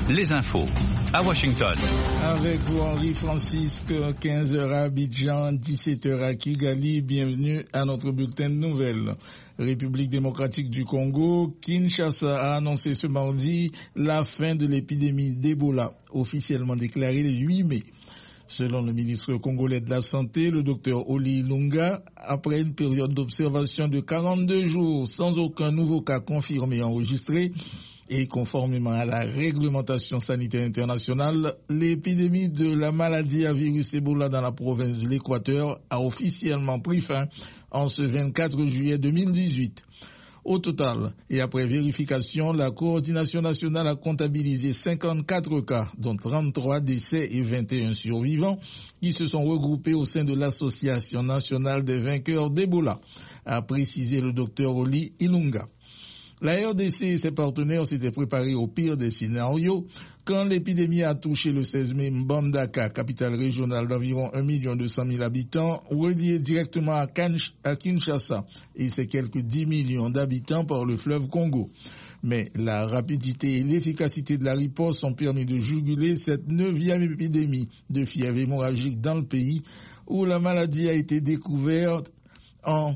les infos à Washington. Avec vous Henri Francisque, 15h à Abidjan, 17h à Kigali. Bienvenue à notre bulletin de nouvelles. République démocratique du Congo, Kinshasa a annoncé ce mardi la fin de l'épidémie d'Ebola, officiellement déclarée le 8 mai. Selon le ministre congolais de la Santé, le docteur Oli Ilunga, après une période d'observation de 42 jours sans aucun nouveau cas confirmé enregistré, et conformément à la réglementation sanitaire internationale, l'épidémie de la maladie à virus Ebola dans la province de l'Équateur a officiellement pris fin en ce 24 juillet 2018. Au total, et après vérification, la coordination nationale a comptabilisé 54 cas, dont 33 décès et 21 survivants, qui se sont regroupés au sein de l'Association nationale des vainqueurs d'Ebola, a précisé le docteur Oli Ilunga. La RDC et ses partenaires s'étaient préparés au pire des scénarios quand l'épidémie a touché le 16 mai Mbandaka, capitale régionale d'environ 1 200 000 habitants, reliée directement à Kinshasa et ses quelques 10 millions d'habitants par le fleuve Congo. Mais la rapidité et l'efficacité de la riposte ont permis de juguler cette 9e épidémie de fièvre hémorragique dans le pays où la maladie a été découverte en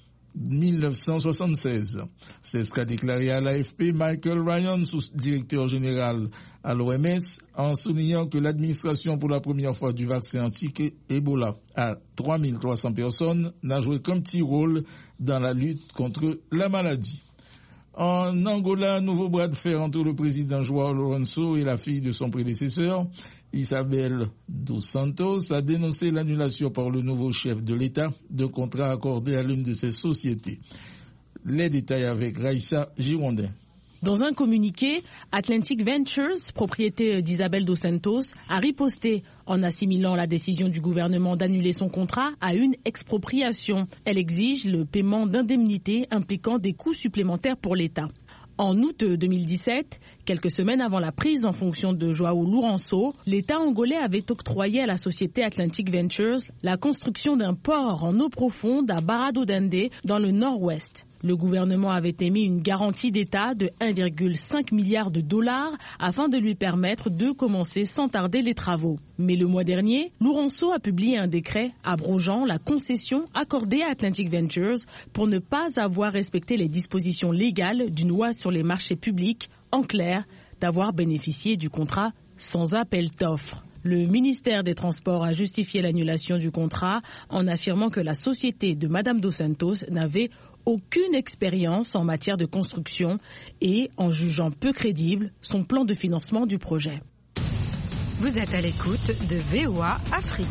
1976. C'est ce qu'a déclaré à l'AFP Michael Ryan, sous-directeur général à l'OMS, en soulignant que l'administration pour la première fois du vaccin anti-Ebola à 3300 personnes n'a joué qu'un petit rôle dans la lutte contre la maladie. En Angola, nouveau bras de fer entre le président João Lourenço et la fille de son prédécesseur, Isabel dos Santos, a dénoncé l'annulation par le nouveau chef de l'État de contrat accordé à l'une de ses sociétés. Les détails avec Raïssa Girondin. Dans un communiqué, Atlantic Ventures, propriété d'Isabel dos Santos, a riposté en assimilant la décision du gouvernement d'annuler son contrat à une expropriation. Elle exige le paiement d'indemnités impliquant des coûts supplémentaires pour l'État. En août 2017, quelques semaines avant la prise en fonction de João Lourenço, l'État angolais avait octroyé à la société Atlantic Ventures la construction d'un port en eau profonde à Barra do Dende dans le nord-ouest. Le gouvernement avait émis une garantie d'État de 1,5 milliard de dollars afin de lui permettre de commencer sans tarder les travaux. Mais le mois dernier, Lourenço a publié un décret abrogeant la concession accordée à Atlantic Ventures pour ne pas avoir respecté les dispositions légales d'une loi sur les marchés publics, en clair, d'avoir bénéficié du contrat sans appel d'offres. Le ministère des Transports a justifié l'annulation du contrat en affirmant que la société de Madame dos Santos n'avait aucune expérience en matière de construction et en jugeant peu crédible son plan de financement du projet. Vous êtes à l'écoute de VOA Afrique.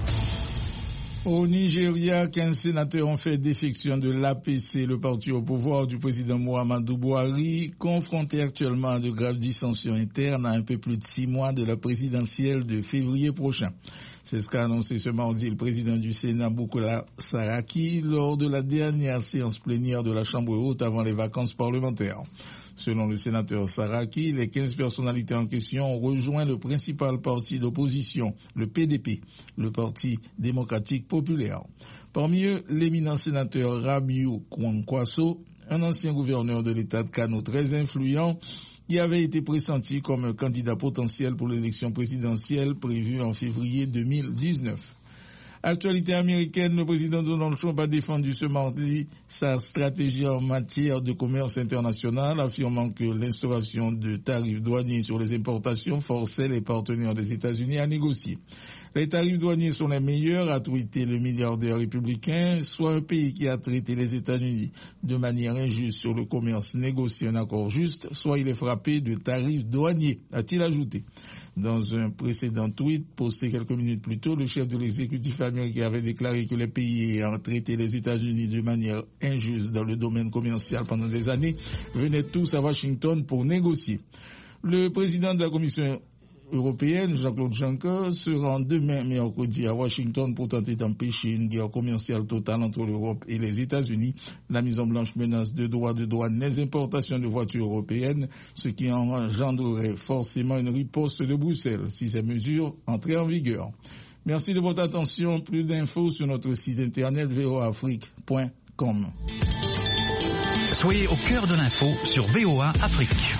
Au Nigeria, 15 sénateurs ont fait défection de l'APC, le parti au pouvoir du président Muhammadu Buhari, confronté actuellement à de graves dissensions internes à un peu plus de 6 mois de la présidentielle de février prochain. C'est ce qu'a annoncé ce mardi le président du Sénat, Bukola Saraki, lors de la dernière séance plénière de la Chambre haute avant les vacances parlementaires. Selon le sénateur Saraki, les 15 personnalités en question ont rejoint le principal parti d'opposition, le PDP, le Parti démocratique populaire. Parmi eux, l'éminent sénateur Rabiu Kwankwaso, un ancien gouverneur de l'État de Kano très influent, qui avait été pressenti comme un candidat potentiel pour l'élection présidentielle prévue en février 2019. Actualité américaine, le président Donald Trump a défendu ce mardi sa stratégie en matière de commerce international, affirmant que l'instauration de tarifs douaniers sur les importations forçait les partenaires des États-Unis à négocier. Les tarifs douaniers sont les meilleurs, a tweeté le milliardaire républicain, soit un pays qui a traité les États-Unis de manière injuste sur le commerce négocie un accord juste, soit il est frappé de tarifs douaniers, a-t-il ajouté. Dans un précédent tweet posté quelques minutes plus tôt, le chef de l'exécutif américain avait déclaré que les pays ayant traité les États-Unis de manière injuste dans le domaine commercial pendant des années venaient tous à Washington pour négocier. Le président de la Commission européenne, Jean-Claude Juncker, se rend demain mercredi à Washington pour tenter d'empêcher une guerre commerciale totale entre l'Europe et les États-Unis. La Maison-Blanche menace de droits de douane les importations de voitures européennes, ce qui engendrerait forcément une riposte de Bruxelles si ces mesures entraient en vigueur. Merci de votre attention. Plus d'infos sur notre site internet voaafrique.com. Soyez au cœur de l'info sur VOA Afrique.